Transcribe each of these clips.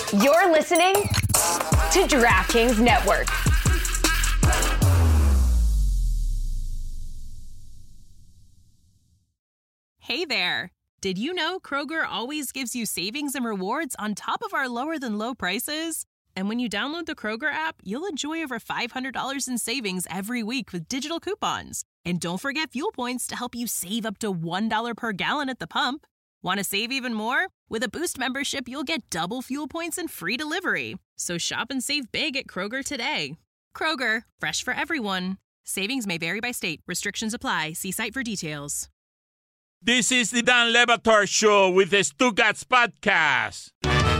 You're listening to DraftKings Network. Hey there. Did you know Kroger always gives you savings and rewards on top of our lower than low prices? And when you download the Kroger app, you'll enjoy over $500 in savings every week with digital coupons. And don't forget fuel points to help you save up to $1 per gallon at the pump. Want to save even more? With a Boost membership, you'll get double fuel points and free delivery. So shop and save big at Kroger today. Kroger, fresh for everyone. Savings may vary by state. Restrictions apply. See site for details. This is the Dan Le Batard Show with the Stugats Podcast.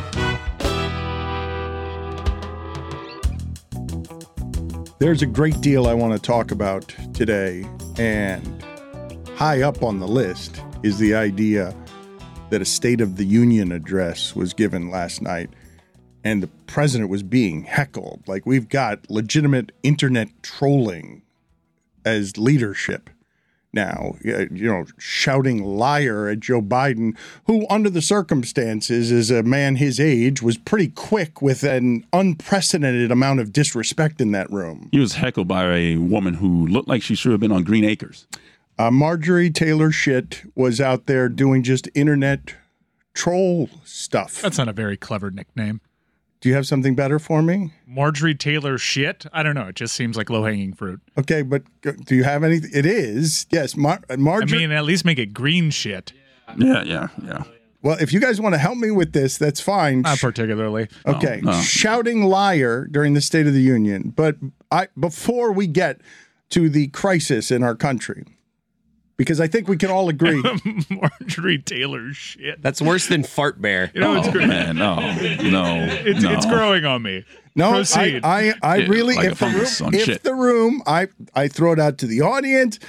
There's a great deal I want to talk about today, and high up on the list is the idea that a State of the Union address was given last night, and the president was being heckled. Like, we've got legitimate internet trolling as leadership now, shouting liar at Joe Biden, who, under the circumstances, as a man his age, was pretty quick with an unprecedented amount of disrespect in that room. He was heckled by a woman who looked like she should have been on Green Acres. Marjorie Taylor Shit was out there doing just internet troll stuff. That's not a very clever nickname. Do you have something better for me? Marjorie Taylor Shit? I don't know. It just seems like low-hanging fruit. Okay, but do you have anything? It is. Yes, Marjorie. I mean, at least make it green shit. Yeah. Well, if you guys want to help me with this, that's fine. Not particularly. Okay, shouting liar during the State of the Union. But before we get to the crisis in our country, because I think we can all agree. Marjorie Taylor Shit. That's worse than Fart Bear. It's great. Man, no. It's growing on me. No, proceed. I really, like if the room, I throw it out to the audience.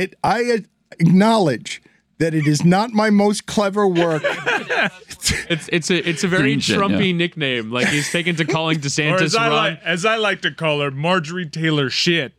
I acknowledge that it is not my most clever work. It's a very Trumpy nickname. Like, he's taken to calling DeSantis as I like to call her, Marjorie Taylor Shit.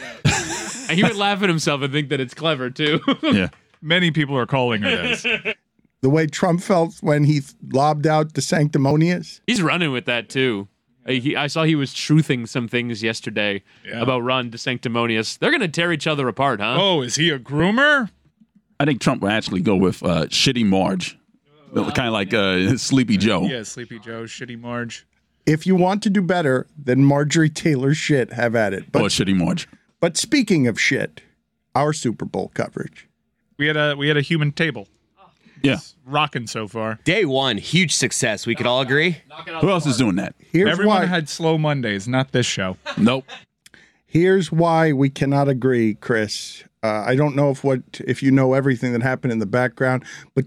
And he would laugh at himself and think that it's clever, too. Yeah. Many people are calling her this. The way Trump felt when he lobbed out the sanctimonious. He's running with that, too. I saw he was truthing some things yesterday about Ron DeSanctimonious. They're going to tear each other apart, huh? Oh, is he a groomer? I think Trump will actually go with Shitty Marge. Kind of like Sleepy Joe. Yeah, Sleepy Joe, Shitty Marge. If you want to do better than Marjorie Taylor Shit, have at it. Or Shitty Marge. But speaking of shit, our Super Bowl coverage. We had a human table. Yeah. It's rocking so far. Day one, huge success. We could all agree. Who else is doing that? Everyone had slow Mondays, not this show. Nope. Here's why we cannot agree, Chris. I don't know if you know everything that happened in the background, but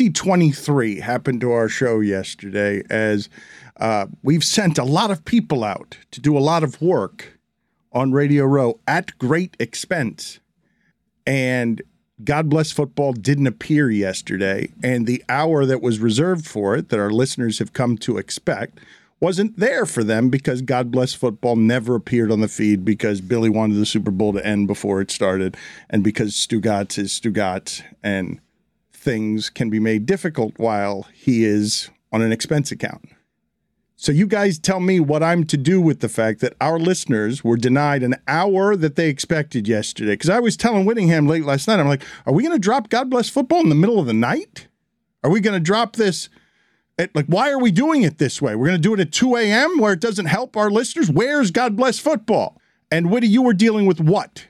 2023 happened to our show yesterday as we've sent a lot of people out to do a lot of work on Radio Row at great expense. And God Bless Football didn't appear yesterday, and the hour that was reserved for it, that our listeners have come to expect, wasn't there for them because God Bless Football never appeared on the feed because Billy wanted the Super Bowl to end before it started, and because Stugats is Stugats, and things can be made difficult while he is on an expense account. So you guys tell me what I'm to do with the fact that our listeners were denied an hour that they expected yesterday. Because I was telling Whittingham late last night, I'm like, are we going to drop God Bless Football in the middle of the night? Are we going to drop this? Why are we doing it this way? We're going to do it at 2 a.m. where it doesn't help our listeners? Where's God Bless Football? And Whitty, you were dealing with what?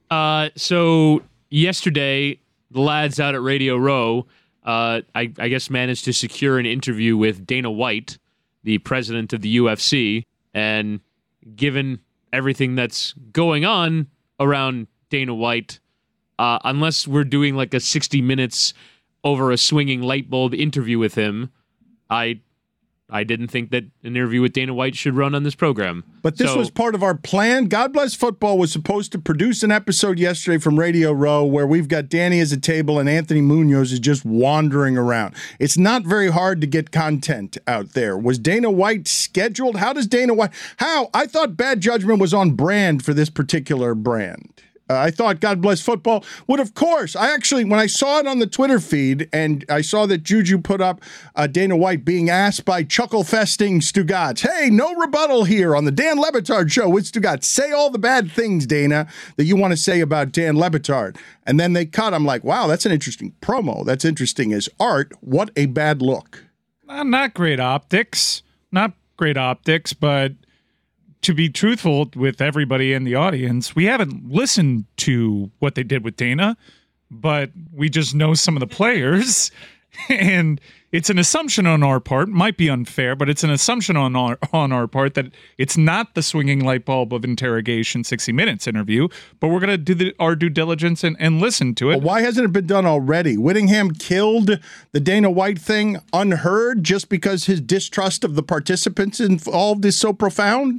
So yesterday, the lads out at Radio Row, I guess managed to secure an interview with Dana White, the president of the UFC, and given everything that's going on around Dana White, unless we're doing like a 60 minutes over a swinging light bulb interview with him, I didn't think that an interview with Dana White should run on this program. But this was part of our plan. God Bless Football was supposed to produce an episode yesterday from Radio Row where we've got Danny as a table and Anthony Munoz is just wandering around. It's not very hard to get content out there. Was Dana White scheduled? How does Dana White... How? I thought Bad Judgment was on brand for this particular brand. I thought God Bless Football would, of course. When I saw it on the Twitter feed and I saw that Juju put up Dana White being asked by chuckle-festing Stugotz, hey, no rebuttal here on the Dan Le Batard Show with Stugotz. Say all the bad things, Dana, that you want to say about Dan Le Batard. And then they cut. I'm like, wow, that's an interesting promo. That's interesting as art. What a bad look. Not great optics. Not great optics, but to be truthful with everybody in the audience, we haven't listened to what they did with Dana, but we just know some of the players, and it's an assumption on our part, might be unfair, but it's an assumption on our part that it's not the swinging light bulb of interrogation 60 Minutes interview, but we're going to do our due diligence and listen to it. Well, why hasn't it been done already? Whittingham killed the Dana White thing unheard just because his distrust of the participants involved is so profound?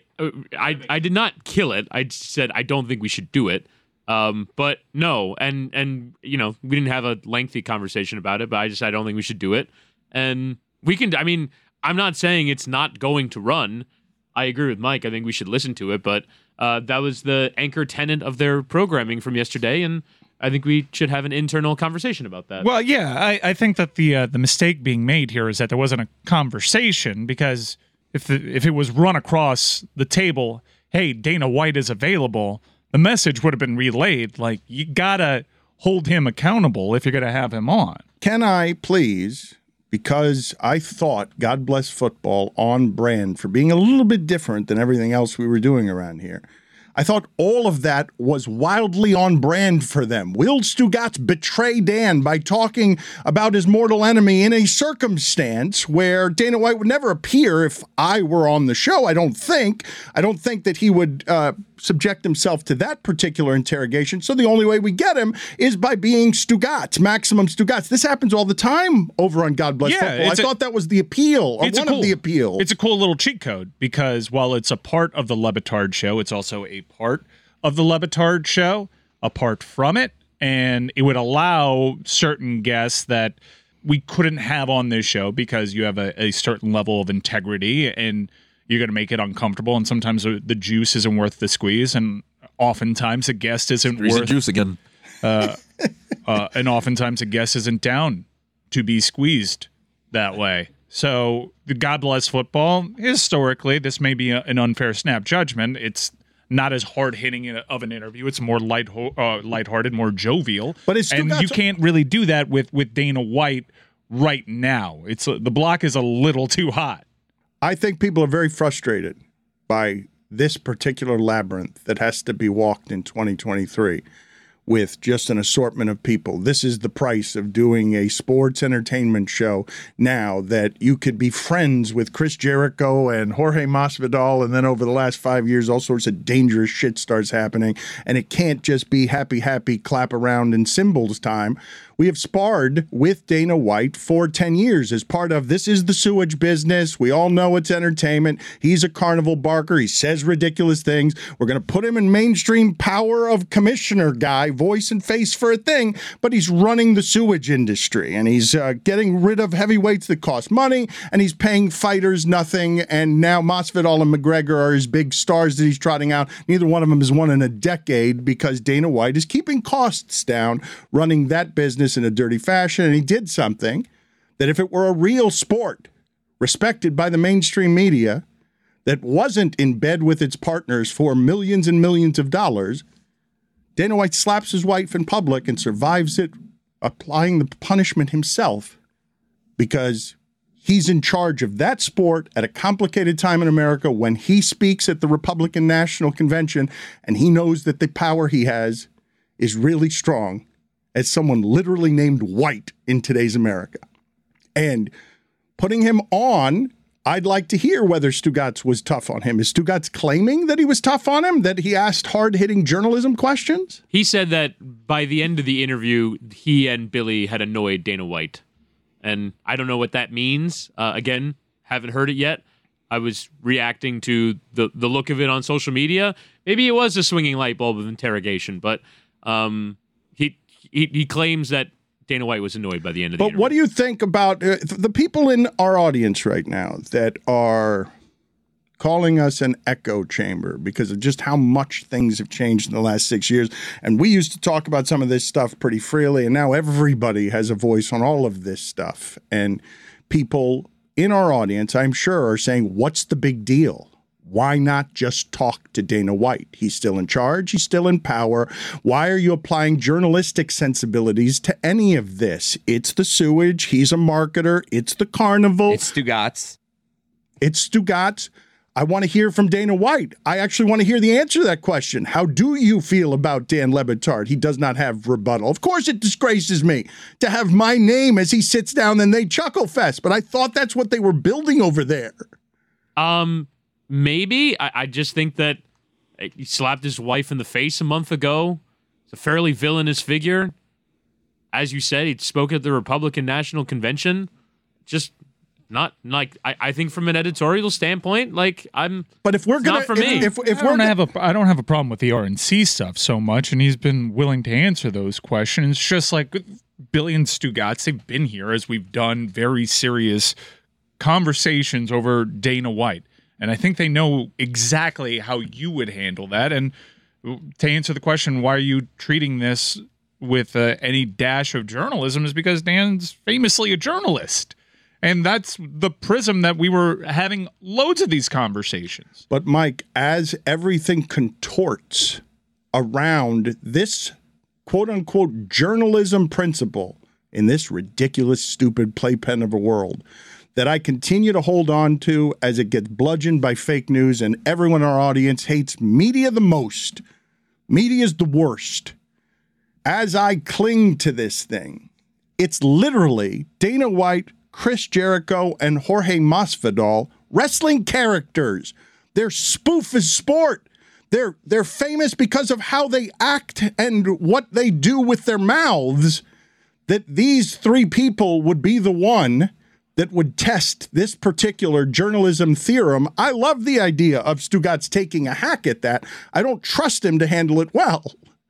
I did not kill it. I said I don't think we should do it. But no, and we didn't have a lengthy conversation about it, but I don't think we should do it. And we can. I mean, I'm not saying it's not going to run. I agree with Mike. I think we should listen to it, but that was the anchor tenet of their programming from yesterday, and I think we should have an internal conversation about that. Well, yeah, I think that the mistake being made here is that there wasn't a conversation, because if it was run across the table, hey, Dana White is available, the message would have been relayed. Like, you gotta hold him accountable if you're gonna have him on. Can I please, because I thought God Bless Football on brand for being a little bit different than everything else we were doing around here, I thought all of that was wildly on brand for them. Will Stugotz betray Dan by talking about his mortal enemy in a circumstance where Dana White would never appear if I were on the show? I don't think that he would subject himself to that particular interrogation. So the only way we get him is by being Stugotz, maximum Stugotz. This happens all the time over on God Bless Football. I thought that was the appeal, or one of the appeals. It's a cool little cheat code, because while it's a part of the Le Batard Show, it's also a part of the Le Batard Show, apart from it, and it would allow certain guests that we couldn't have on this show because you have a certain level of integrity, and you're going to make it uncomfortable, and sometimes the juice isn't worth the squeeze, and oftentimes a guest isn't worth juice again. And oftentimes a guest isn't down to be squeezed that way. So the God Bless Football, historically, this may be an unfair snap judgment. It's not as hard-hitting of an interview. It's more lighthearted, more jovial. But you can't really do that with Dana White right now. The block is a little too hot. I think people are very frustrated by this particular labyrinth that has to be walked in 2023 with just an assortment of people. This is the price of doing a sports entertainment show now, that you could be friends with Chris Jericho and Jorge Masvidal, and then over the last 5 years, all sorts of dangerous shit starts happening, and it can't just be happy, clap around and cymbals time. We have sparred with Dana White for 10 years as part of This Is the Sewage Business. We all know it's entertainment. He's a carnival barker. He says ridiculous things. We're going to put him in mainstream power of commissioner guy, voice and face for a thing, but he's running the sewage industry, and he's getting rid of heavyweights that cost money, and he's paying fighters nothing, and now Masvidal and McGregor are his big stars that he's trotting out. Neither one of them has won in a decade because Dana White is keeping costs down, running that business in a dirty fashion, and he did something that if it were a real sport respected by the mainstream media that wasn't in bed with its partners for millions and millions of dollars, Dana White slaps his wife in public and survives it, applying the punishment himself because he's in charge of that sport at a complicated time in America when he speaks at the Republican National Convention, and he knows that the power he has is really strong as someone literally named White in today's America. And putting him on, I'd like to hear whether Stugotz was tough on him. Is Stugotz claiming that he was tough on him, that he asked hard-hitting journalism questions? He said that by the end of the interview, he and Billy had annoyed Dana White. And I don't know what that means. Again, haven't heard it yet. I was reacting to the look of it on social media. Maybe it was a swinging light bulb of interrogation, but he claims that Dana White was annoyed by the end of the interview. But what do you think about the people in our audience right now that are calling us an echo chamber because of just how much things have changed in the last 6 years. And we used to talk about some of this stuff pretty freely, and now everybody has a voice on all of this stuff. And people in our audience, I'm sure, are saying, what's the big deal? Why not just talk to Dana White? He's still in charge. He's still in power. Why are you applying journalistic sensibilities to any of this? It's the sewage. He's a marketer. It's the carnival. It's Stugatz. It's Stugatz. I want to hear from Dana White. I actually want to hear the answer to that question. How do you feel about Dan Le Batard? He does not have rebuttal. Of course, it disgraces me to have my name as he sits down and they chuckle fest, but I thought that's what they were building over there. Maybe. I just think that he slapped his wife in the face a month ago. It's a fairly villainous figure. As you said, he spoke at the Republican National Convention. Just not like I think from an editorial standpoint, like But if we're gonna, not for me. I don't have a problem with the RNC stuff so much, and he's been willing to answer those questions. Just like Billy and Stugatz, they've been here as we've done very serious conversations over Dana White. And I think they know exactly how you would handle that. And to answer the question, why are you treating this with any dash of journalism, is because Dan's famously a journalist. And that's the prism that we were having loads of these conversations. But Mike, as everything contorts around this quote-unquote journalism principle in this ridiculous, stupid playpen of a world that I continue to hold on to as it gets bludgeoned by fake news, and everyone in our audience hates media the most. Media is the worst. As I cling to this thing, it's literally Dana White, Chris Jericho, and Jorge Masvidal, wrestling characters. Their spoof is sport. They're famous because of how they act and what they do with their mouths. That these three people would be the one that would test this particular journalism theorem. I love the idea of Stugatz taking a hack at that. I don't trust him to handle it well.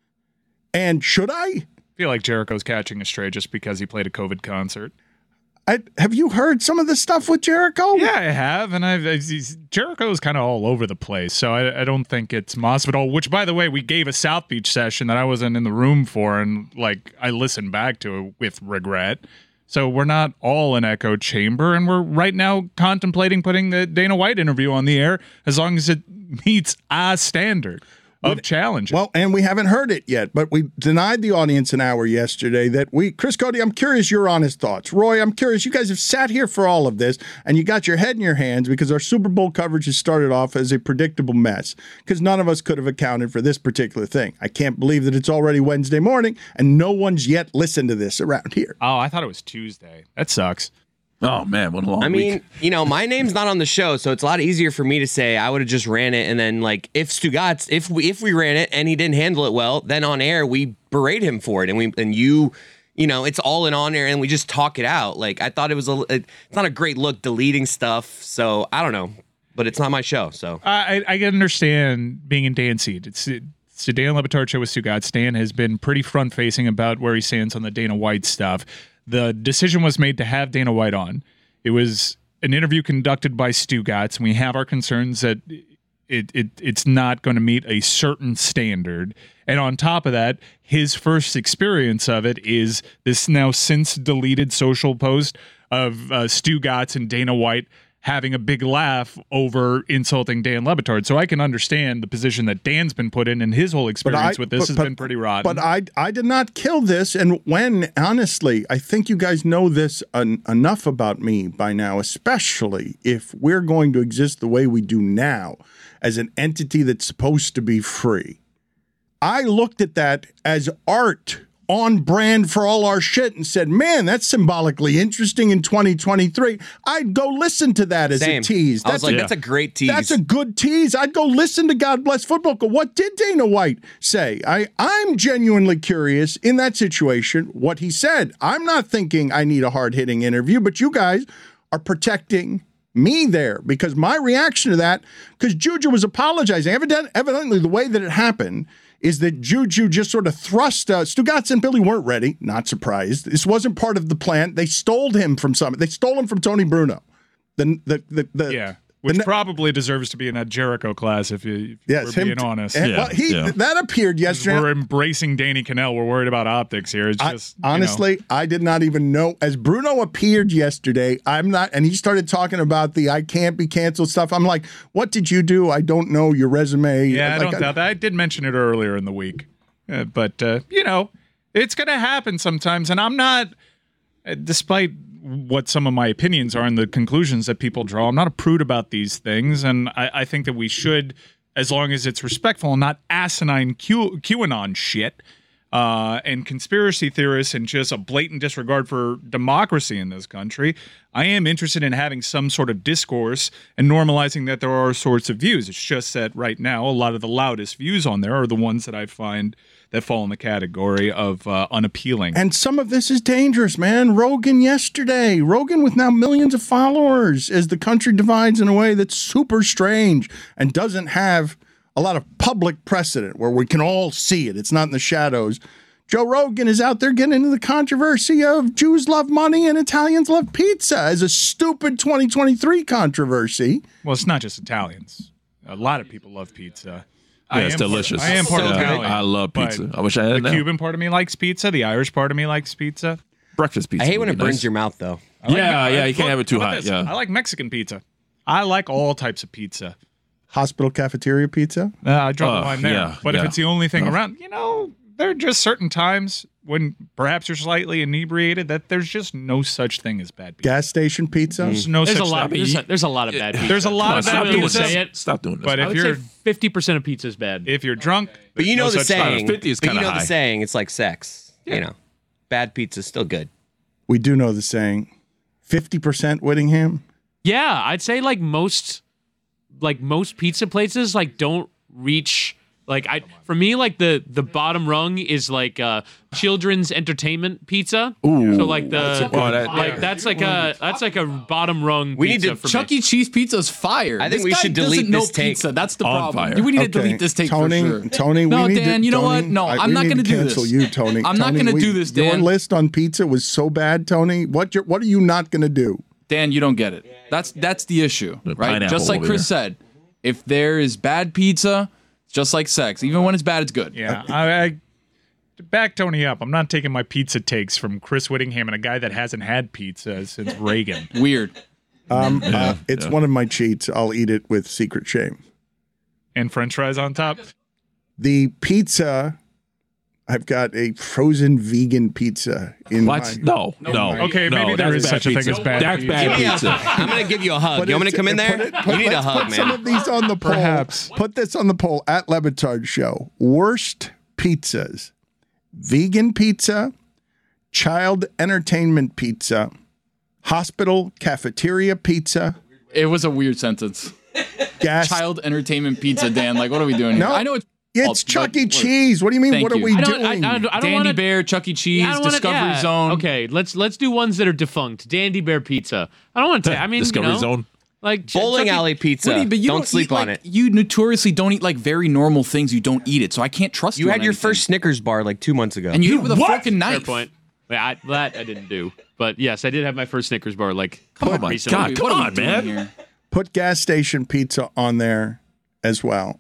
And should I? I feel like Jericho's catching a stray just because he played a COVID concert. Have you heard some of the stuff with Jericho? Yeah, I have, and Jericho's kind of all over the place, so I don't think it's Masvidal, which, by the way, we gave a South Beach session that I wasn't in the room for, and I listened back to it with regret. So we're not all an echo chamber, and we're right now contemplating putting the Dana White interview on the air as long as it meets our standard of challenge. Well, and we haven't heard it yet, but we denied the audience an hour yesterday Chris Cody, I'm curious your honest thoughts. Roy, I'm curious. You guys have sat here for all of this, and you got your head in your hands because our Super Bowl coverage has started off as a predictable mess because none of us could have accounted for this particular thing. I can't believe that it's already Wednesday morning, and no one's yet listened to this around here. Oh, I thought it was Tuesday. That sucks. Oh, man, what a long week. My name's not on the show, so it's a lot easier for me to say I would have just ran it. And then, if Stugatz, if we ran it and he didn't handle it well, then on air we berate him for it. And it's all in on air and we just talk it out. I thought it's not a great look deleting stuff. So I don't know, but it's not my show. So I can understand being in Dan's seat. It's the Dan Le Batard show with Stugatz. Dan has been pretty front facing about where he stands on the Dana White stuff. The decision was made to have Dana White on. It was an interview conducted by Stugatz, and we have our concerns that it's not going to meet a certain standard. And on top of that, his first experience of it is this now since deleted social post of Stugatz and Dana White having a big laugh over insulting Dan Le Batard. So I can understand the position that Dan's been put in, and his whole experience with this has been pretty rotten. But I did not kill this, and honestly, I think you guys know this enough about me by now, especially if we're going to exist the way we do now as an entity that's supposed to be free. I looked at that as art on brand for all our shit and said, man, that's symbolically interesting in 2023. I'd go listen to that as a tease. That's a great tease. That's a good tease. I'd go listen to God Bless Football. What did Dana White say? I'm genuinely curious in that situation what he said. I'm not thinking I need a hard-hitting interview, but you guys are protecting me there because my reaction to that, because Juju was apologizing. Evidently, the way that it happened is that Juju just sort of thrust Stugatz and Billy weren't ready. Not surprised. This wasn't part of the plan. They stole him from something. They stole him from Tony Bruno. The Which probably deserves to be in that Jericho class if we're being honest. That appeared yesterday. We're embracing Danny Cannell. We're worried about optics here. It's just honestly, I did not even know. As Bruno appeared yesterday, and he started talking about the I can't be canceled stuff. I'm like, what did you do? I don't know your resume. Yeah, I don't doubt that. I did mention it earlier in the week. But it's going to happen sometimes. And I'm not, despite what some of my opinions are and the conclusions that people draw, I'm not a prude about these things. And I think that we should, as long as it's respectful and not asinine QAnon shit and conspiracy theorists and just a blatant disregard for democracy in this country, I am interested in having some sort of discourse and normalizing that there are sorts of views. It's just that right now, a lot of the loudest views on there are the ones that I find that fall in the category of unappealing. And some of this is dangerous, man. Rogan yesterday. Rogan with now millions of followers as the country divides in a way that's super strange and doesn't have a lot of public precedent where we can all see it. It's not in the shadows. Joe Rogan is out there getting into the controversy of Jews love money and Italians love pizza as a stupid 2023 controversy. Well, it's not just Italians. A lot of people love pizza. Yeah, it's delicious. I am part Italian. I love pizza. I wish I had it now. The Cuban part of me likes pizza. The Irish part of me likes pizza. Breakfast pizza. I hate when it burns your mouth, though. You can't have it too hot. Yeah. I like Mexican pizza. I like all types of pizza. Hospital cafeteria pizza? I draw the line there. Yeah, but if it's the only thing around, there are just certain times when perhaps you're slightly inebriated that there's just no such thing as bad pizza. Gas station pizza? There's no such thing. There's a lot of bad pizza. There's a lot of bad pizza. Say it. Stop doing this. But if you're 50% of pizza is bad. If you're drunk, but you know no the saying. 50 is but you kinda know the high. saying. It's like sex. Bad pizza's still good. We do know the saying. 50% Whittingham? Yeah, I'd say most pizza places don't reach for me the bottom rung is children's entertainment pizza. Ooh. So that's like a bottom rung We need pizza to- for Chuck me. E. Cheese pizza is fire. I think This we guy should doesn't delete know this take. pizza. That's the On problem. fire. We need to delete this take Tony, for sure. Tony, No, we need Dan, to, you know Tony, what? No, I'm not going to do cancel this. you, Tony. I'm not Tony, gonna do this, Dan. Your list on pizza was so bad, Tony. What are you not going to do? Dan, you don't get it. That's the issue, The right? pineapple Just like over Chris said, if there is bad pizza, it's just like sex. Even when it's bad, it's good. Yeah, I back Tony up. I'm not taking my pizza takes from Chris Whittingham and a guy that hasn't had pizza since Reagan. Weird. It's one of my cheats. I'll eat it with secret shame. And French fries on top. The pizza, I've got a frozen vegan pizza in What? my... No. Okay, maybe there is such a thing as bad That's pizza. bad pizza. I'm going to give you a hug. You want me to come in there? You need a hug, Put some man. of these on the poll. Perhaps. Put this on the poll at Levitard Show. Worst pizzas. Vegan pizza, child entertainment pizza, hospital cafeteria pizza, It was a weird sentence. gas. Child entertainment pizza, Dan. What are we doing here? No, I know it's It's Chuck E. Cheese. What do you mean? Thank What are you. we I doing? don't Dandy want to. Bear, Chuck E. Cheese, I don't wanna- Discovery yeah. Zone. Okay, let's do ones that are defunct. Dandy Bear Pizza. I don't want to. I mean, Discovery Zone. like Bowling Chuck E. alley pizza. Woody, but you don't sleep eat, on it. You notoriously don't eat very normal things. You don't eat it, so I can't trust you. You on had your anything. first Snickers bar 2 months ago. and you eat it with a What? fork and knife. Fair point. Yeah, that I didn't do. But yes, I did have my first Snickers bar Oh my recently. God, come What are we on, doing man. here? Put gas station pizza on there as well,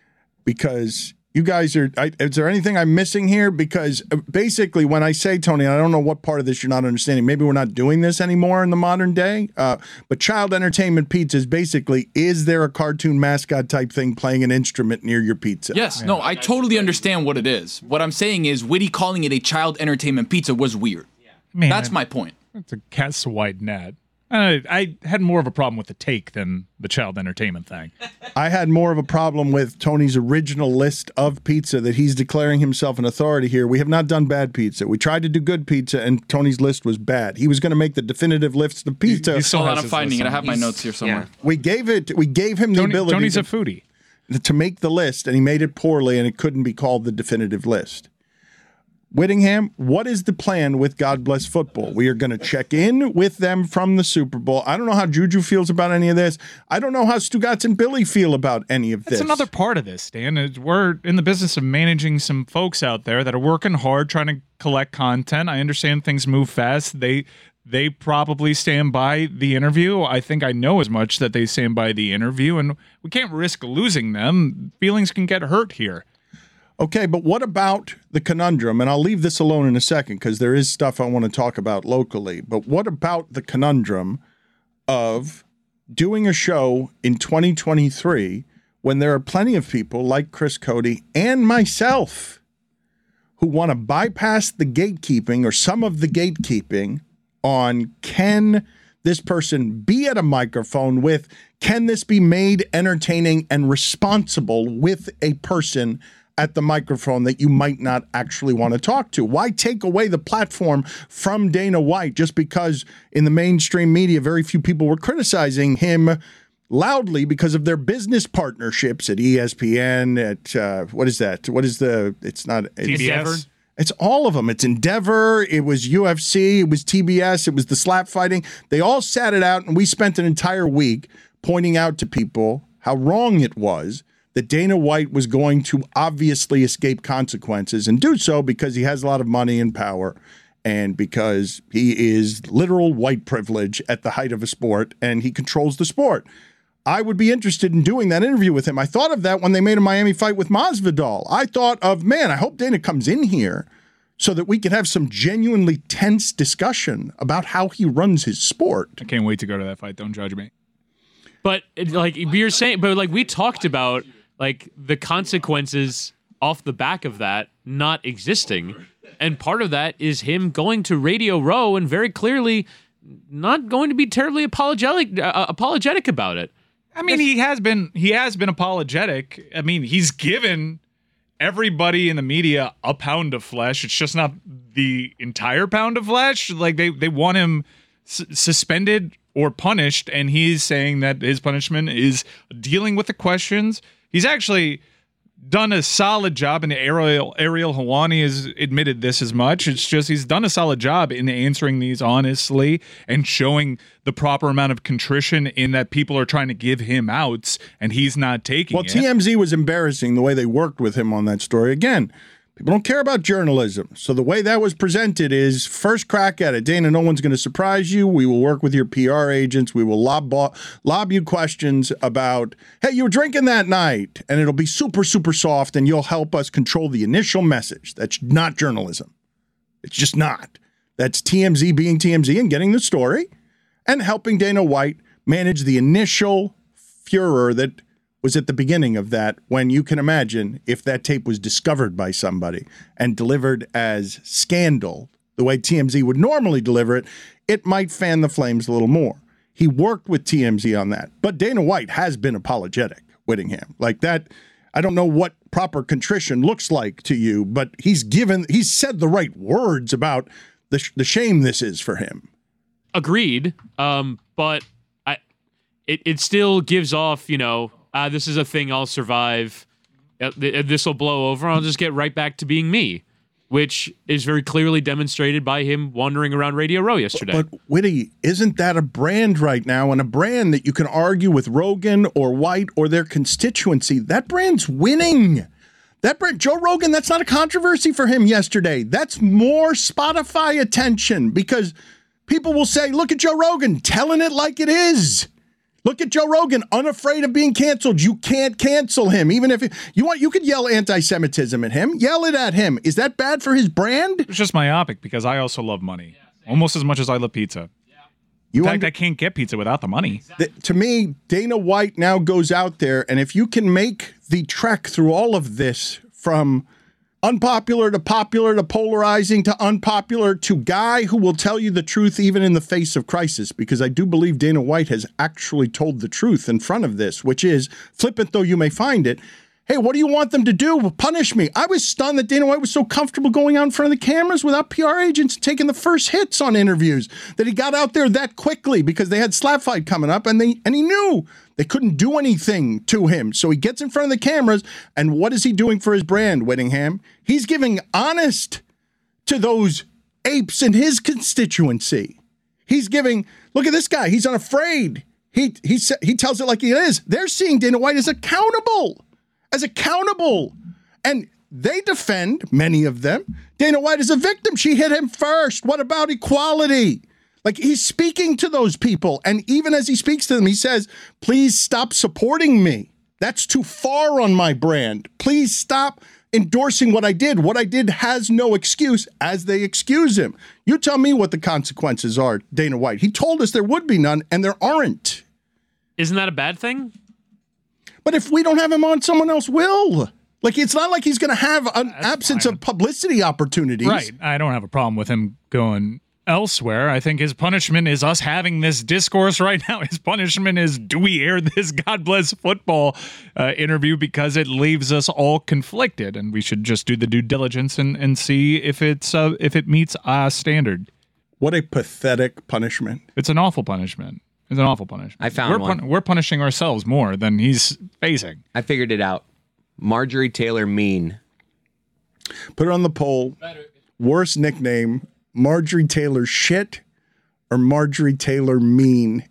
because you guys are. Is there anything I'm missing here? Because basically, when I say, Tony, I don't know what part of this you're not understanding. Maybe we're not doing this anymore in the modern day. But child entertainment pizza is basically, is there a cartoon mascot type thing playing an instrument near your pizza? Yes, no, I totally understand what it is. What I'm saying is, Witty calling it a child entertainment pizza was weird. Man, That's my point. It's a cast a wide net. I had more of a problem with the take than the child entertainment thing. I had more of a problem with Tony's original list of pizza that he's declaring himself an authority here. We have not done bad pizza. We tried to do good pizza, and Tony's list was bad. He was going to make the definitive list of pizza. He still Hold on, has I'm his finding list it. I on. have my notes here somewhere. We gave him the ability Tony's a foodie. to make the list, and he made it poorly, and it couldn't be called the definitive list. Whittingham, what is the plan with God Bless Football? We are going to check in with them from the Super Bowl. I don't know how Juju feels about any of this. I don't know how Stugatz and Billy feel about any of this. That's another part of this, Dan. We're in the business of managing some folks out there that are working hard, trying to collect content. I understand things move fast. they probably stand by the interview. I think I know as much that they stand by the interview, and we can't risk losing them. Feelings can get hurt here. Okay, but what about the conundrum? And I'll leave this alone in a second because there is stuff I want to talk about locally. But what about the conundrum of doing a show in 2023 when there are plenty of people like Chris Cote and myself who want to bypass the gatekeeping or some of the gatekeeping on can this person be at a microphone with, can this be made entertaining and responsible with a person at the microphone that you might not actually want to talk to? Why take away the platform from Dana White just because in the mainstream media very few people were criticizing him loudly because of their business partnerships at ESPN, at what is that? What is the, it's not, it's Endeavor? It's all of them. It's Endeavor, it was UFC, it was TBS, it was the slap fighting. They all sat it out, and we spent an entire week pointing out to people how wrong it was that Dana White was going to obviously escape consequences and do so because he has a lot of money and power and because he is literal white privilege at the height of a sport and he controls the sport. I would be interested in doing that interview with him. I thought of that when they made a Miami fight with Masvidal. I thought of, man, I hope Dana comes in here so that we can have some genuinely tense discussion about how he runs his sport. I can't wait to go to that fight. Don't judge me. But like you're saying, but like we talked about, like the consequences off the back of that not existing, and part of that is him going to Radio Row and very clearly not going to be terribly apologetic about it. I mean, he has been apologetic. I mean, he's given everybody in the media a pound of flesh. It's just not the entire pound of flesh. Like they want him suspended or punished, and he's saying that his punishment is dealing with the questions. He's actually done a solid job, and Ariel Helwani has admitted this as much. It's just he's done a solid job in answering these honestly and showing the proper amount of contrition in that people are trying to give him outs, and he's not taking it. Well, TMZ was embarrassing the way they worked with him on that story. Again, people don't care about journalism. So the way that was presented is first crack at it. Dana, no one's going to surprise you. We will work with your PR agents. We will lob you questions about, hey, you were drinking that night. And it'll be super, super soft, and you'll help us control the initial message. That's not journalism. It's just not. That's TMZ being TMZ and getting the story and helping Dana White manage the initial furor that was at the beginning of that, when you can imagine if that tape was discovered by somebody and delivered as scandal, the way TMZ would normally deliver it, it might fan the flames a little more. He worked with TMZ on that. But Dana White has been apologetic, Whittingham. Like that, I don't know what proper contrition looks like to you, but he's said the right words about the shame this is for him. Agreed. But it still gives off, this is a thing I'll survive. This will blow over. I'll just get right back to being me, which is very clearly demonstrated by him wandering around Radio Row yesterday. But Whitty, isn't that a brand right now, and a brand that you can argue with Rogan or White or their constituency? That brand's winning. That brand, Joe Rogan, that's not a controversy for him yesterday. That's more Spotify attention because people will say, look at Joe Rogan telling it like it is. Look at Joe Rogan, unafraid of being canceled. You can't cancel him. Even if you could yell anti-Semitism at him. Yell it at him. Is that bad for his brand? It's just myopic because I also love money. Almost as much as I love pizza. In fact, I can't get pizza without the money. To me, Dana White now goes out there, and if you can make the trek through all of this from unpopular to popular to polarizing to unpopular to guy who will tell you the truth even in the face of crisis, because I do believe Dana White has actually told the truth in front of this, which is, flippant though you may find it, hey, what do you want them to do? Punish me. I was stunned that Dana White was so comfortable going out in front of the cameras without PR agents taking the first hits on interviews, that he got out there that quickly because they had slap fight coming up and he knew they couldn't do anything to him. So he gets in front of the cameras, and what is he doing for his brand, Whittingham? He's giving honest to those apes in his constituency. He's giving, look at this guy. He's unafraid. He tells it like it is. They're seeing Dana White as accountable. And they defend, many of them, Dana White is a victim. She hit him first. What about equality? Like, he's speaking to those people, and even as he speaks to them, he says, please stop supporting me. That's too far on my brand. Please stop endorsing what I did. What I did has no excuse, as they excuse him. You tell me what the consequences are, Dana White. He told us there would be none, and there aren't. Isn't that a bad thing? But if we don't have him on, someone else will. Like, it's not like he's going to have an absence of publicity opportunities. Right. I don't have a problem with him going elsewhere. I think his punishment is us having this discourse right now. His punishment is, do we air this God Bless Football interview, because it leaves us all conflicted, and we should just do the due diligence and see if it meets our standard. What a pathetic punishment. It's an awful punishment. It's an awful punishment. I found one. We're punishing ourselves more than he's facing. I figured it out. Marjorie Taylor Mean. Put it on the poll. Worst nickname, Marjorie Taylor Shit or Marjorie Taylor Mean?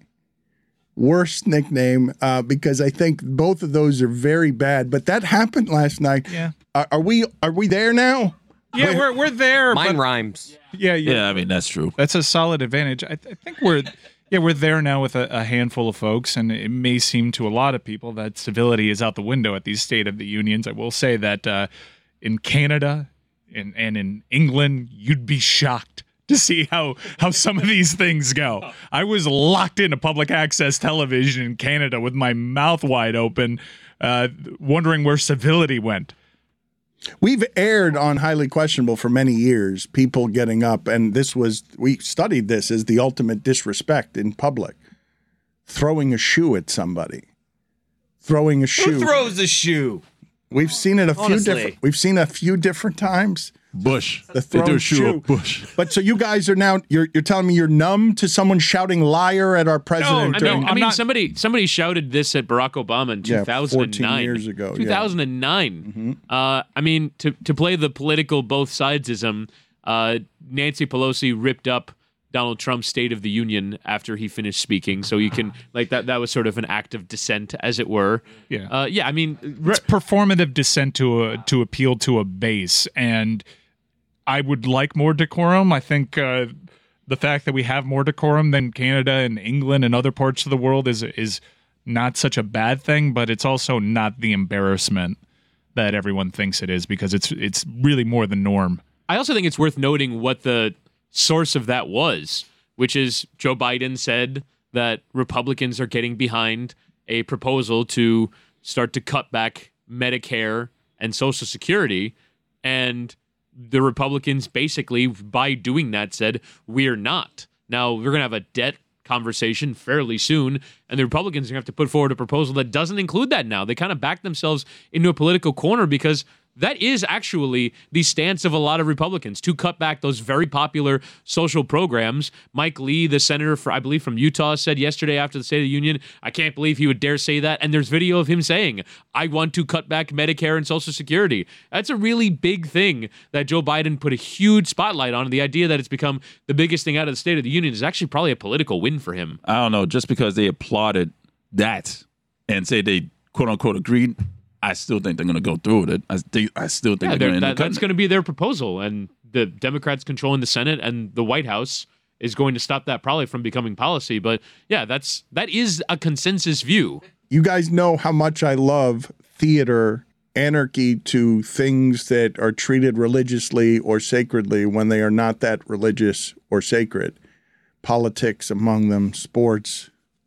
Worst nickname, because I think both of those are very bad. But that happened last night. Yeah. Are we there now? Yeah, we're there. Mine rhymes. Yeah. I mean, that's true. That's a solid advantage. I think we're there now with a handful of folks, and it may seem to a lot of people that civility is out the window at these State of the Unions. I will say that in Canada and in England, you'd be shocked to see how some of these things go. I was locked into public access television in Canada with my mouth wide open, wondering where civility went. We've aired on Highly Questionable for many years, people getting up, and we studied this as the ultimate disrespect in public. Throwing a shoe at somebody. Throwing a shoe. Who throws a shoe? We've seen it Honestly. we've seen a few different times. Bush. The They thrown threw a shoe shoe. at Bush. But so you guys are now, you're telling me you're numb to someone shouting liar at our president? I mean, somebody shouted this at Barack Obama in 2009. 14 years ago. 2009. I mean, to play the political both sidesism, Nancy Pelosi ripped up Donald Trump's State of the Union after he finished speaking. So you can, like, that was sort of an act of dissent, as it were. Yeah. I mean, it's performative dissent to appeal to a base, and I would like more decorum. I think the fact that we have more decorum than Canada and England and other parts of the world is not such a bad thing, but it's also not the embarrassment that everyone thinks it is, because it's really more the norm. I also think it's worth noting what the source of that was, which is Joe Biden said that Republicans are getting behind a proposal to start to cut back Medicare and Social Security, and the Republicans basically, by doing that, said, we're not. Now, we're going to have a debt conversation fairly soon, and the Republicans are going to have to put forward a proposal that doesn't include that now. They kind of backed themselves into a political corner, because that is actually the stance of a lot of Republicans, to cut back those very popular social programs. Mike Lee, the senator, I believe from Utah, said yesterday after the State of the Union, I can't believe he would dare say that. And there's video of him saying, I want to cut back Medicare and Social Security. That's a really big thing that Joe Biden put a huge spotlight on. And the idea that it's become the biggest thing out of the State of the Union is actually probably a political win for him. I don't know. Just because they applauded that and say they quote unquote agreed, I still think they're going to go through with it. I still think they're going to end up that's going to be their proposal, and the Democrats controlling the Senate and the White House is going to stop that probably from becoming policy. But yeah, that is a consensus view. You guys know how much I love theater anarchy to things that are treated religiously or sacredly when they are not that religious or sacred. Politics among them, sports.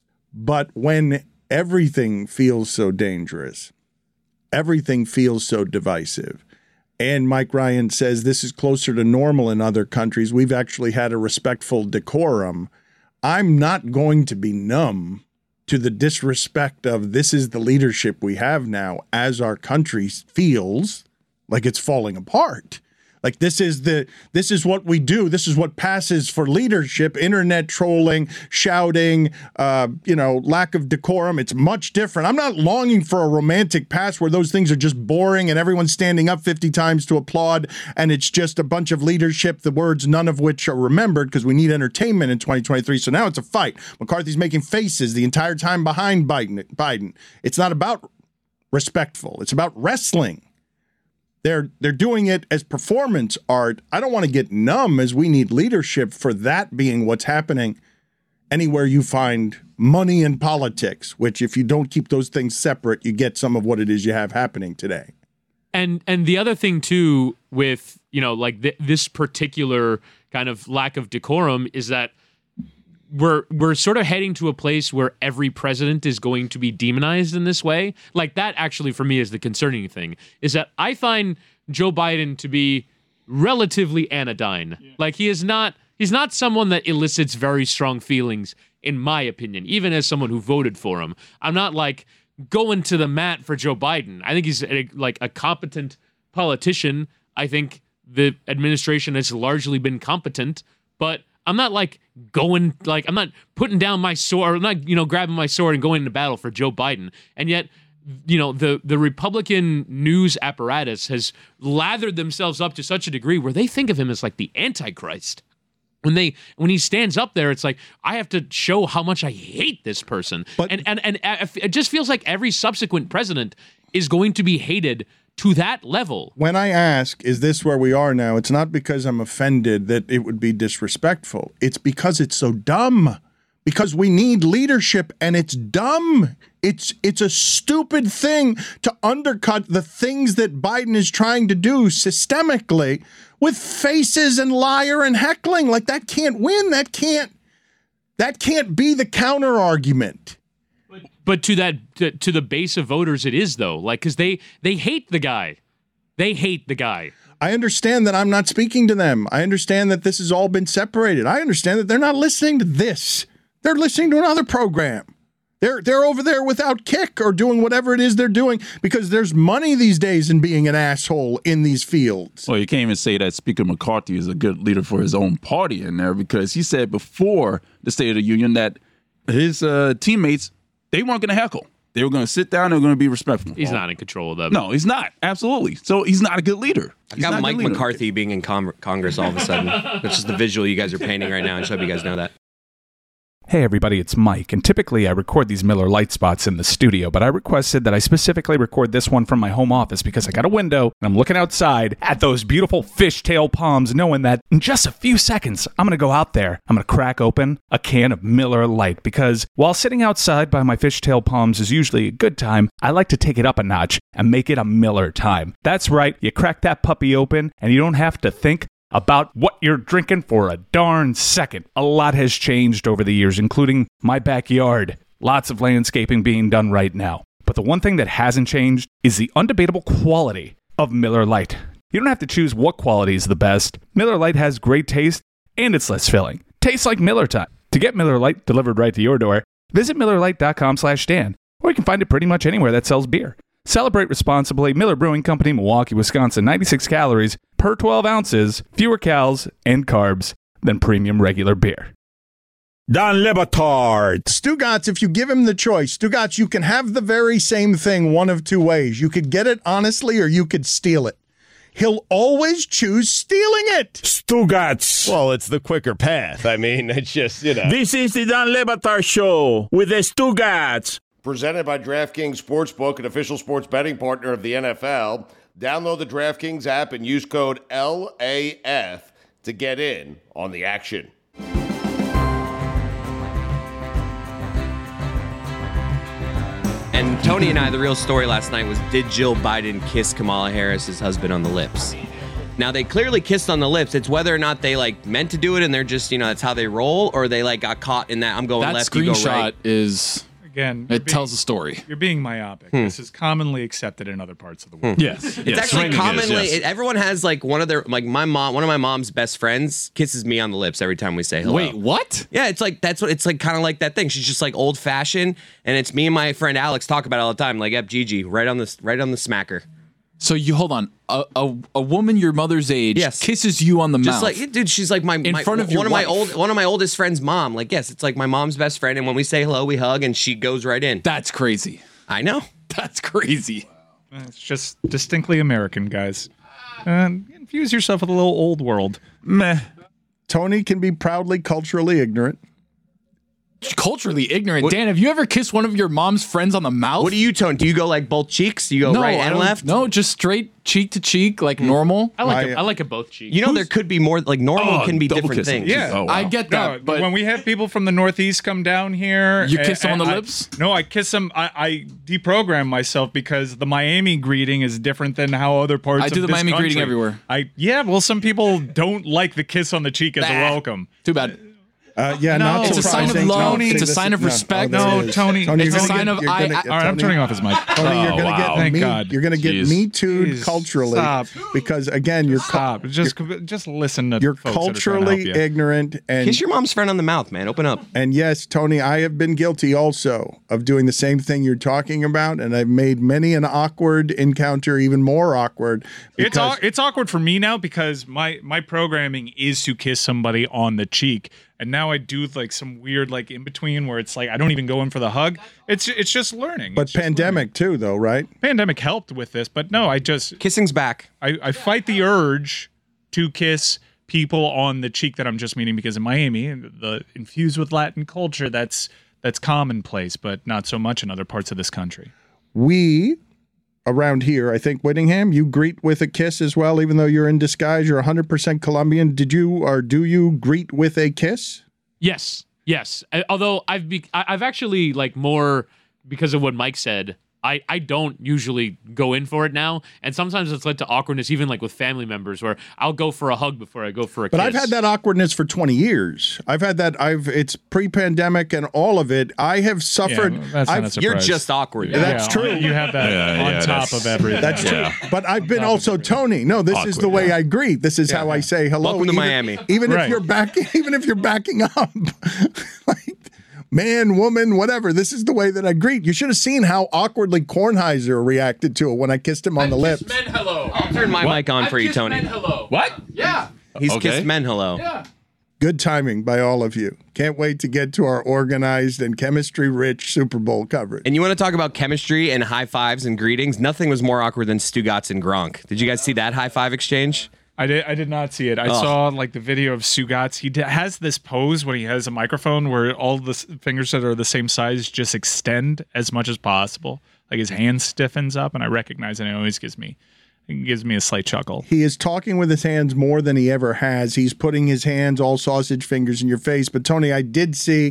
But when everything feels so dangerous, everything feels so divisive, and Mike Ryan says this is closer to normal in other countries, we've actually had a respectful decorum, I'm not going to be numb to the disrespect of this is the leadership we have now as our country feels like it's falling apart. Like this is what we do. This is what passes for leadership. Internet trolling, shouting, lack of decorum. It's much different. I'm not longing for a romantic past where those things are just boring and everyone's standing up 50 times to applaud and it's just a bunch of leadership, the words none of which are remembered because we need entertainment in 2023. So now it's a fight. McCarthy's making faces the entire time behind Biden. It's not about respectful. It's about wrestling. They're doing it as performance art. I don't want to get numb, as we need leadership for that being what's happening anywhere you find money and politics, which if you don't keep those things separate, you get some of what it is you have happening today. And the other thing too with, like this particular kind of lack of decorum is that we're sort of heading to a place where every president is going to be demonized in this way. Like that actually for me is the concerning thing, is that I find Joe Biden to be relatively anodyne. Yeah. Like he's not someone that elicits very strong feelings, in my opinion, even as someone who voted for him. I'm not like going to the mat for Joe Biden. I think he's a competent politician. I think the administration has largely been competent, but I'm not I'm not putting down my sword, I'm not, grabbing my sword and going into battle for Joe Biden. And yet, the Republican news apparatus has lathered themselves up to such a degree where they think of him as like the Antichrist. When he stands up there, it's like, I have to show how much I hate this person. But, and it just feels like every subsequent president is going to be hated to that level. When I ask, is this where we are now? It's not because I'm offended that it would be disrespectful. It's because it's so dumb. Because we need leadership, and it's dumb. It's a stupid thing to undercut the things that Biden is trying to do systemically with faces and liar and heckling. Like that can't win. That can't be the counter argument. But to the base of voters, it is though. Like, because they hate the guy. They hate the guy. I understand that I'm not speaking to them. I understand that this has all been separated. I understand that they're not listening to this. They're listening to another program. They're over there without kick or doing whatever it is they're doing because there's money these days in being an asshole in these fields. Well, you can't even say that Speaker McCarthy is a good leader for his own party in there, because he said before the State of the Union that his teammates, they weren't going to heckle. They were going to sit down. They were going to be respectful. He's not in control of them. No, he's not. Absolutely. So he's not a good leader. I got Mike McCarthy being in Congress all of a sudden. That's just the visual you guys are painting right now. I just hope you guys know that. Hey everybody, it's Mike, and typically I record these Miller Lite spots in the studio, but I requested that I specifically record this one from my home office because I got a window and I'm looking outside at those beautiful fishtail palms, knowing that in just a few seconds I'm going to go out there, I'm going to crack open a can of Miller Lite, because while sitting outside by my fishtail palms is usually a good time, I like to take it up a notch and make it a Miller time. That's right, you crack that puppy open and you don't have to think about what you're drinking for a darn second. A lot has changed over the years, including my backyard. Lots of landscaping being done right now. But the one thing that hasn't changed is the undebatable quality of Miller Lite. You don't have to choose what quality is the best. Miller Lite has great taste, and it's less filling. Tastes like Miller time. To get Miller Lite delivered right to your door, visit MillerLite.com/Dan, or you can find it pretty much anywhere that sells beer. Celebrate responsibly. Miller Brewing Company, Milwaukee, Wisconsin. 96 calories per 12 ounces, fewer calories and carbs than premium regular beer. Don Le Batard. Stugotz, if you give him the choice, Stugotz, you can have the very same thing one of two ways. You could get it honestly or you could steal it. He'll always choose stealing it. Stugotz. Well, it's the quicker path. I mean, it's just, This is the Don Le Batard Show with the Stugotz. Presented by DraftKings Sportsbook, an official sports betting partner of the NFL. Download the DraftKings app and use code LAF to get in on the action. And Tony and I, the real story last night was, did Jill Biden kiss Kamala Harris's husband on the lips? Now, they clearly kissed on the lips. It's whether or not they meant to do it and they're just, that's how they roll, or they got caught in that I'm going left, you go right. That screenshot is... Again, it tells a story. You're being myopic. This is commonly accepted in other parts of the world. Yes. It's actually commonly, everyone has one of my mom's best friends kisses me on the lips every time we say hello. Wait, what? Yeah, it's kind of like that thing. She's just old fashioned, and it's me and my friend Alex talk about it all the time. Yep, Gigi, right on the smacker. So you hold on. A woman your mother's age kisses you on the mouth. Dude, she's like one of my oldest friend's mom. Yes, it's like my mom's best friend, and when we say hello, we hug, and she goes right in. That's crazy. I know. That's crazy. It's just distinctly American, guys. Infuse yourself with a little old world. Meh. Tony can be proudly culturally ignorant. culturally ignorant. Dan, have you ever kissed one of your mom's friends on the mouth? What do you, Tone? Do you go like both cheeks? Do you go No, right I and don't- left? No, just straight cheek to cheek, like normal. I like it both cheeks. You know, there could be more, like normal can be double different kissing. things. Yeah. Oh, wow. I get that, but but when we have people from the Northeast come down here, You kiss them on the I- lips? No, I kiss them. I deprogram myself because the Miami greeting is different than how other parts. I do of the this Miami greeting country- everywhere. Well, some people don't like the kiss on the cheek as a welcome. Too bad. Not It's a sign of surprising. love. Tony, It's a this sign is- of respect. there No, it is. Tony, Tony, it's you're a gonna sign get- of you're gonna- All right, I'm turning off his mic. Tony, you're gonna get Thank me. God. You're gonna get Jeez. me too'd Jeez, culturally stop. because again, you're Stop. Just listen to you're folks that are trying to culturally help you. ignorant and Kiss your mom's friend on the mouth, man. Open up. And yes, Tony, I have been guilty also of doing the same thing you're talking about, and I've made many an awkward encounter even more awkward. It's awkward for me now because my programming is to kiss somebody on the cheek, and now I do like some weird like in between where it's like I don't even go in for the hug. It's just learning. But It's just pandemic too, though, right? learning. Pandemic helped with this, but no, I just Kissing's back. I fight the urge to kiss people on the cheek that I'm just meeting because in Miami, the infused with Latin culture, that's commonplace, but not so much in other parts of this country. We around here, I think Whittingham, you greet with a kiss as well, even though you're in disguise. You're 100% Colombian. Did you or do you greet with a kiss? Yes. Although I've actually like more because of what Mike said. I don't usually go in for it now, and sometimes it's led to awkwardness, even like with family members, where I'll go for a hug before I go for a But kiss. I've had that awkwardness for 20 years. It's pre-pandemic and all of it. I have suffered. Yeah, that's not a surprise. You're just awkward. That's true. You have that on top of everything. That's true. But I've been also Tony. No, this is the way I greet. This is how I say hello. Welcome to Miami. Even Right. if you're backing up, like man, woman, whatever. This is the way that I greet. You should have seen how awkwardly Kornheiser reacted to it when I kissed him on the lips. Men hello. I'll turn my mic on for you, Tony. Men hello. What? Yeah. He's Okay. kissed men hello. Yeah. Good timing by all of you. Can't wait to get to our organized and chemistry-rich Super Bowl coverage. And you want to talk about chemistry and high fives and greetings? Nothing was more awkward than Stugotz and Gronk. Did you guys see that high five exchange? I did not see it. I saw like the video of Stugotz. He has this pose when he has a microphone where all the fingers that are the same size just extend as much as possible. Like his hand stiffens up, and I recognize it. And it always gives me a slight chuckle. He is talking with his hands more than he ever has. He's putting his hands, all sausage fingers, in your face. But Tony, I did see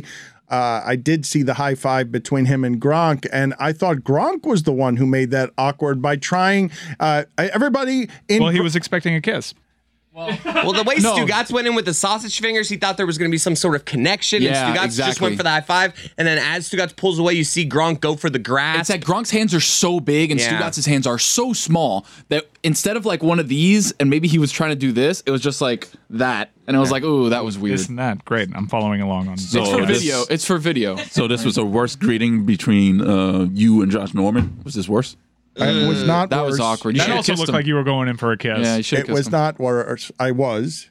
the high five between him and Gronk, and I thought Gronk was the one who made that awkward by trying. Everybody in. Well, he was expecting a kiss. Well, the way No. Stugotz went in with the sausage fingers, he thought there was going to be some sort of connection. Yeah, and Stugotz just exactly. went for the high five. And then as Stugotz pulls away, you see Gronk go for the grass. It's that Gronk's hands are so big and Yeah. Stugotz's hands are so small that instead of like one of these and maybe he was trying to do this, it was just like that. And I was like, ooh, that was weird. Isn't that great? I'm following along on. It's for this- video. It's for video. So this was a worse greeting between you and Josh Norman. Was this worse? It was not. That was worse. awkward. You That should've also kissed looked him. like you were going in for a kiss. Yeah, you should It was not worse. I was.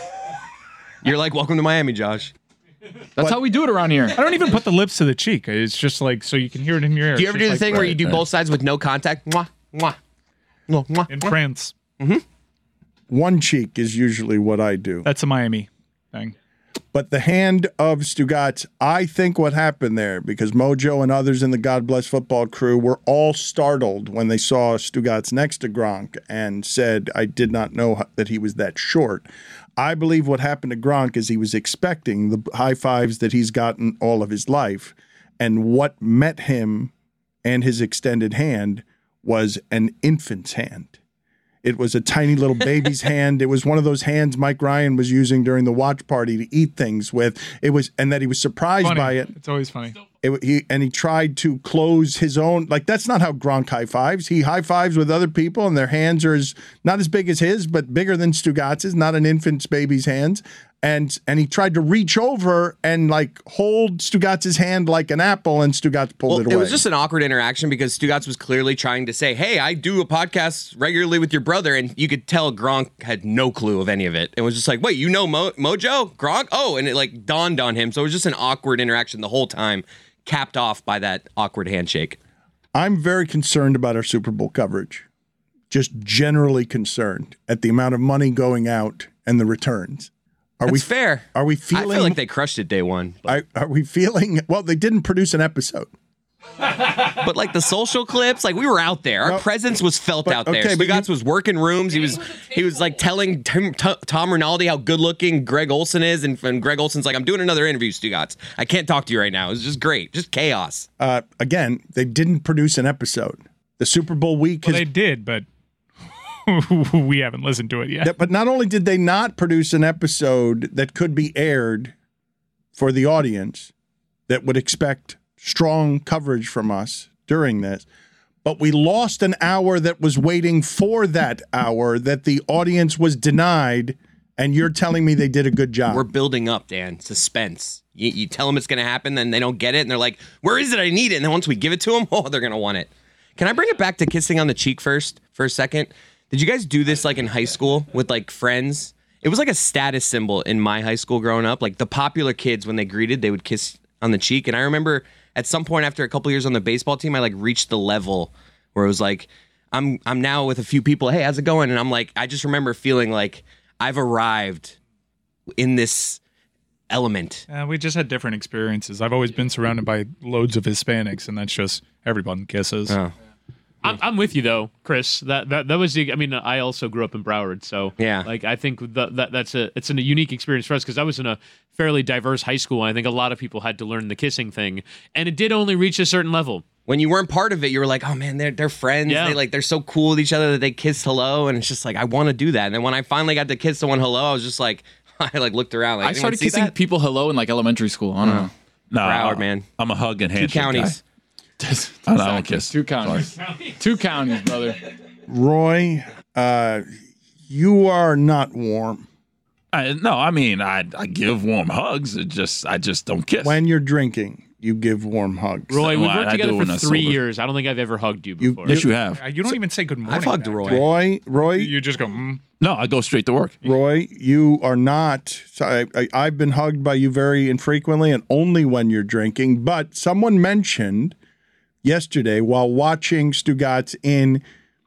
You're like, welcome to Miami, Josh. That's how we do it around here. I don't even put the lips to the cheek. It's just like so you can hear it in your ear. Do you ever It's do the just thing like, where you do both sides with no contact? Mwah, mwah. No, mwah. in France? One cheek is usually what I do. That's a Miami thing. But the hand of Stugotz, I think what happened there, because Mojo and others in the God Bless Football crew were all startled when they saw Stugotz next to Gronk and said, I did not know that he was that short. I believe what happened to Gronk is he was expecting the high fives that he's gotten all of his life. And what met him and his extended hand was an infant's hand. It was a tiny little baby's hand. It was one of those hands Mike Ryan was using during the watch party to eat things with. It was, and that he was surprised Funny. by it. It's always funny. He tried to close his own. Like that's not how Gronk high fives. He high fives with other people, and their hands are not as big as his, but bigger than Stugotz's. Not an infant's baby's hands. And he tried to reach over and like hold Stugotz's hand like an apple, and Stugotz pulled it away. It was just an awkward interaction because Stugotz was clearly trying to say, hey, I do a podcast regularly with your brother. And you could tell Gronk had no clue of any of it. It was just like, wait, you know Mojo? Gronk? Oh, and it like dawned on him. So it was just an awkward interaction the whole time, capped off by that awkward handshake. I'm very concerned about our Super Bowl coverage. Just generally concerned at the amount of money going out and the returns. That's fair. Are we feeling? I feel like they crushed it day one. Are we feeling? Well, they didn't produce an episode. But like the social clips, like we were out there. Our presence was felt out there. okay, but Stugotz was working rooms. He was like telling Tom Rinaldi how good looking Greg Olson is, and Greg Olson's like, I'm doing another interview, Stugotz. I can't talk to you right now. It was just great, just chaos. Again, they didn't produce an episode. The Super Bowl week. Well, they did, but we haven't listened to it yet. But not only did they not produce an episode that could be aired for the audience that would expect strong coverage from us during this, but we lost an hour that was waiting for that hour that the audience was denied, and you're telling me they did a good job. We're building up, Dan. Suspense. You tell them it's going to happen, then they don't get it, and they're like, where is it? I need it. And then once we give it to them, they're going to want it. Can I bring it back to kissing on the cheek for a second? Did you guys do this like in high school with like friends? It was like a status symbol in my high school growing up. Like the popular kids, when they greeted, they would kiss on the cheek. And I remember at some point after a couple years on the baseball team, I like reached the level where it was like, I'm now with a few people. Hey, how's it going? And I'm like, I just remember feeling like I've arrived in this element. We just had different experiences. I've always been surrounded by loads of Hispanics, and that's just everyone kisses. Oh. I'm with you though, Chris. That was the. I mean, I also grew up in Broward, so yeah. Like I think it's a unique experience for us because I was in a fairly diverse high school. And I think a lot of people had to learn the kissing thing, and it did only reach a certain level. When you weren't part of it, you were like, oh man, they're friends. Yeah. They're so cool with each other that they kiss hello, and it's just like I want to do that. And then when I finally got to kiss someone hello, I was just like, I like looked around. Like, I started kissing people hello in like elementary school. I don't know. No, Broward, man. I'm a hug and handshake 2 counties. guy. I don't kiss. 2 counties. 2 counties, brother. Roy, you are not warm. I give warm hugs. I just don't kiss. When you're drinking, you give warm hugs. Roy, we've worked I together do for when I'm 3 sober. years. I don't think I've ever hugged you before. Yes, you have. You don't even say good morning. I've hugged back. Roy. Roy, You just go, No, I go straight to work. Roy, you are not. So I've been hugged by you very infrequently and only when you're drinking. But someone mentioned yesterday while watching Stugotz in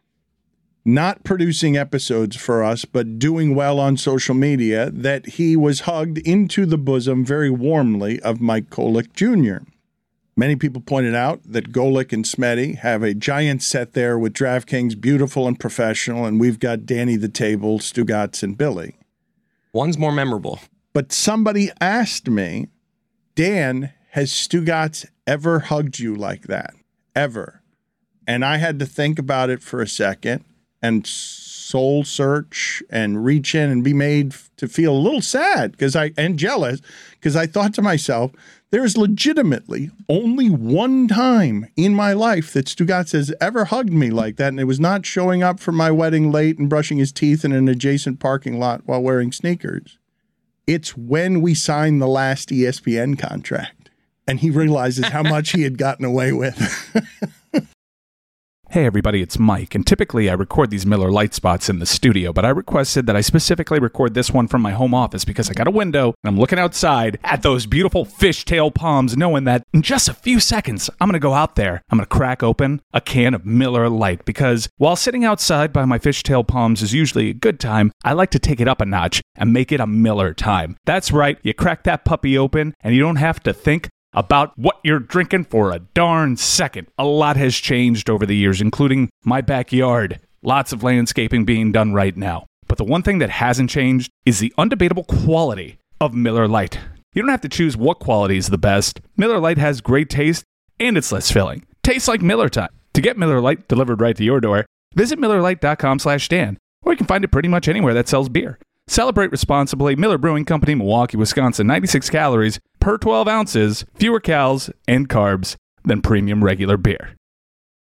not producing episodes for us, but doing well on social media, that he was hugged into the bosom very warmly of Mike Golic Jr. Many people pointed out that Golic and Smetty have a giant set there with DraftKings, beautiful and professional, and we've got Danny the Table, Stugotz, and Billy. One's more memorable. But somebody asked me, Dan, has Stugotz ever hugged you like that? Ever? And I had to think about it for a second and soul search and reach in and be made to feel a little sad and jealous because I thought to myself, there is legitimately only one time in my life that Stugotz has ever hugged me like that, and it was not showing up for my wedding late and brushing his teeth in an adjacent parking lot while wearing sneakers. It's when we signed the last ESPN contract, and he realizes how much he had gotten away with. Hey everybody, it's Mike, and typically I record these Miller Lite spots in the studio, but I requested that I specifically record this one from my home office because I got a window and I'm looking outside at those beautiful fishtail palms, knowing that in just a few seconds I'm going to go out there, I'm going to crack open a can of Miller Lite, because while sitting outside by my fishtail palms is usually a good time, I like to take it up a notch and make it a Miller time. That's right, you crack that puppy open and you don't have to think about what you're drinking for a darn second. A lot has changed over the years, including my backyard. Lots of landscaping being done right now. But the one thing that hasn't changed is the undebatable quality of Miller Lite. You don't have to choose what quality is the best. Miller Lite has great taste, and it's less filling. Tastes like Miller time. To get Miller Lite delivered right to your door, visit MillerLite.com/Dan, or you can find it pretty much anywhere that sells beer. Celebrate responsibly. Miller Brewing Company, Milwaukee, Wisconsin. 96 calories per 12 ounces, fewer calories and carbs than premium regular beer.